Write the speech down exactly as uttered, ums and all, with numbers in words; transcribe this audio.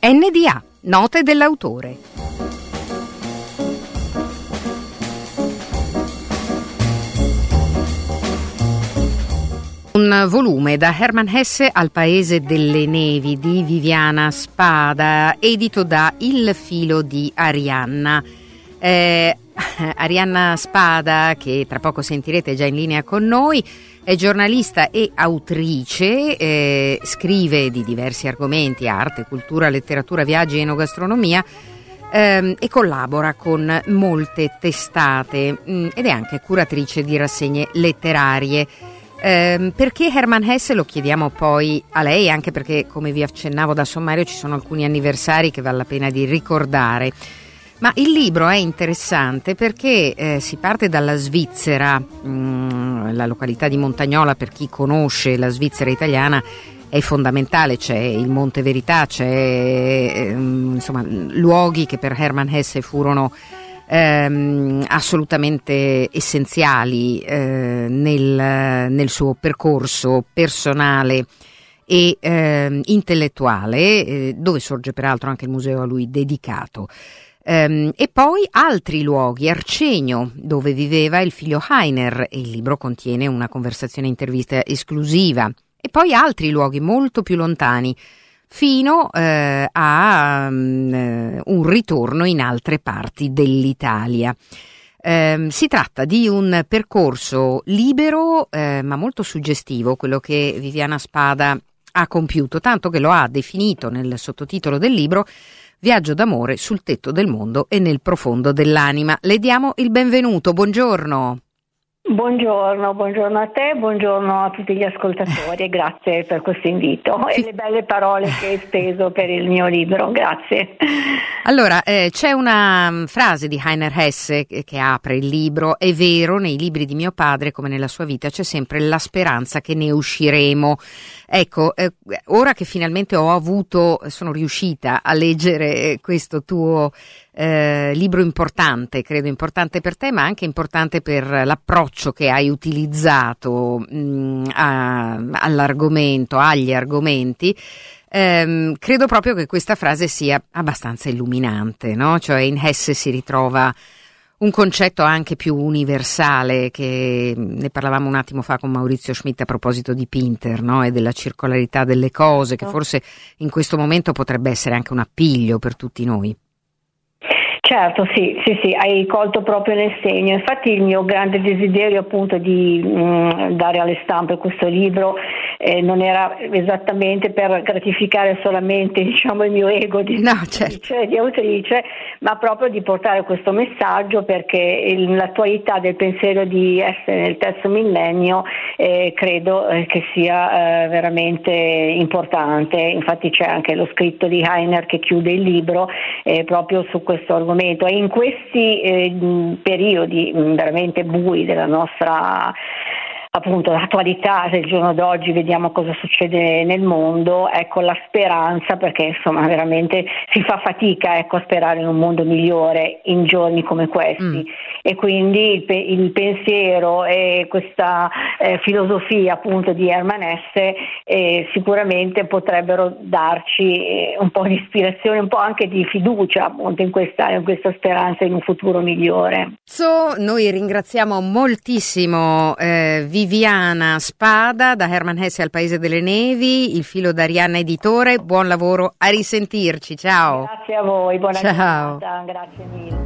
N D A, note dell'autore. Un volume da Hermann Hesse al Paese delle Nevi di Viviana Spada, edito da Il Filo di Arianna. Eh, Arianna Spada, che tra poco sentirete già in linea con noi, è giornalista e autrice, eh, scrive di diversi argomenti: arte, cultura, letteratura, viaggi, enogastronomia, ehm, e collabora con molte testate mh, ed è anche curatrice di rassegne letterarie. Eh, perché Hermann Hesse? Lo chiediamo poi a lei, anche perché, come vi accennavo da sommario, ci sono alcuni anniversari che vale la pena di ricordare. Ma il libro è interessante perché eh, si parte dalla Svizzera, mh, la località di Montagnola, per chi conosce la Svizzera italiana, è fondamentale. C'è il Monte Verità, c'è eh, insomma luoghi che per Hermann Hesse furono ehm, assolutamente essenziali eh, nel, nel suo percorso personale e eh, intellettuale, eh, dove sorge peraltro anche il museo a lui dedicato. Um, e poi altri luoghi: Arcegno, dove viveva il figlio Heiner, e il libro contiene una conversazione intervista esclusiva, e poi altri luoghi molto più lontani, fino uh, a um, un ritorno in altre parti dell'Italia. Um, si tratta di un percorso libero uh, ma molto suggestivo, quello che Viviana Spada ha compiuto, tanto che lo ha definito nel sottotitolo del libro Viaggio d'amore sul tetto del mondo e nel profondo dell'anima. Le diamo il benvenuto, buongiorno. Buongiorno, buongiorno a te, buongiorno a tutti gli ascoltatori e grazie per questo invito e le belle parole che hai speso per il mio libro, grazie. Allora, eh, c'è una frase di Heiner Hesse che, che apre il libro: è vero, nei libri di mio padre, come nella sua vita, c'è sempre la speranza che ne usciremo. Ecco, eh, ora che finalmente ho avuto, sono riuscita a leggere questo tuo eh, libro importante, credo importante per te, ma anche importante per l'approccio che hai utilizzato mh, a, all'argomento, agli argomenti, ehm, credo proprio che questa frase sia abbastanza illuminante, no? Cioè, in Hesse si ritrova un concetto anche più universale, che ne parlavamo un attimo fa con Maurizio Schmidt a proposito di Pinter, no? E della circolarità delle cose, che forse in questo momento potrebbe essere anche un appiglio per tutti noi. Certo, sì, sì, sì, hai colto proprio nel segno. Infatti il mio grande desiderio appunto di mh, dare alle stampe questo libro eh, non era esattamente per gratificare solamente, diciamo, il mio ego di, no, certo. autrice, di autrice, ma proprio di portare questo messaggio, perché il, l'attualità del pensiero di essere nel terzo millennio eh, credo eh, che sia eh, veramente importante. Infatti c'è anche lo scritto di Heiner che chiude il libro eh, proprio su questo argomento. E in questi eh, periodi veramente bui della nostra, appunto, l'attualità del giorno d'oggi, vediamo cosa succede nel mondo, ecco, la speranza, perché insomma veramente si fa fatica, ecco, a sperare in un mondo migliore in giorni come questi. Mm. E quindi il, pe- il pensiero e questa eh, filosofia appunto di Hermann Hesse eh, sicuramente potrebbero darci eh, un po' di ispirazione, un po' anche di fiducia appunto in questa, in questa speranza in un futuro migliore. So, noi ringraziamo moltissimo eh, Viviana Spada, da Hermann Hesse al Paese delle Nevi, Il Filo d'Arianna editore. Buon lavoro, a risentirci, ciao. Grazie a voi, buona ciao. giornata, grazie mille.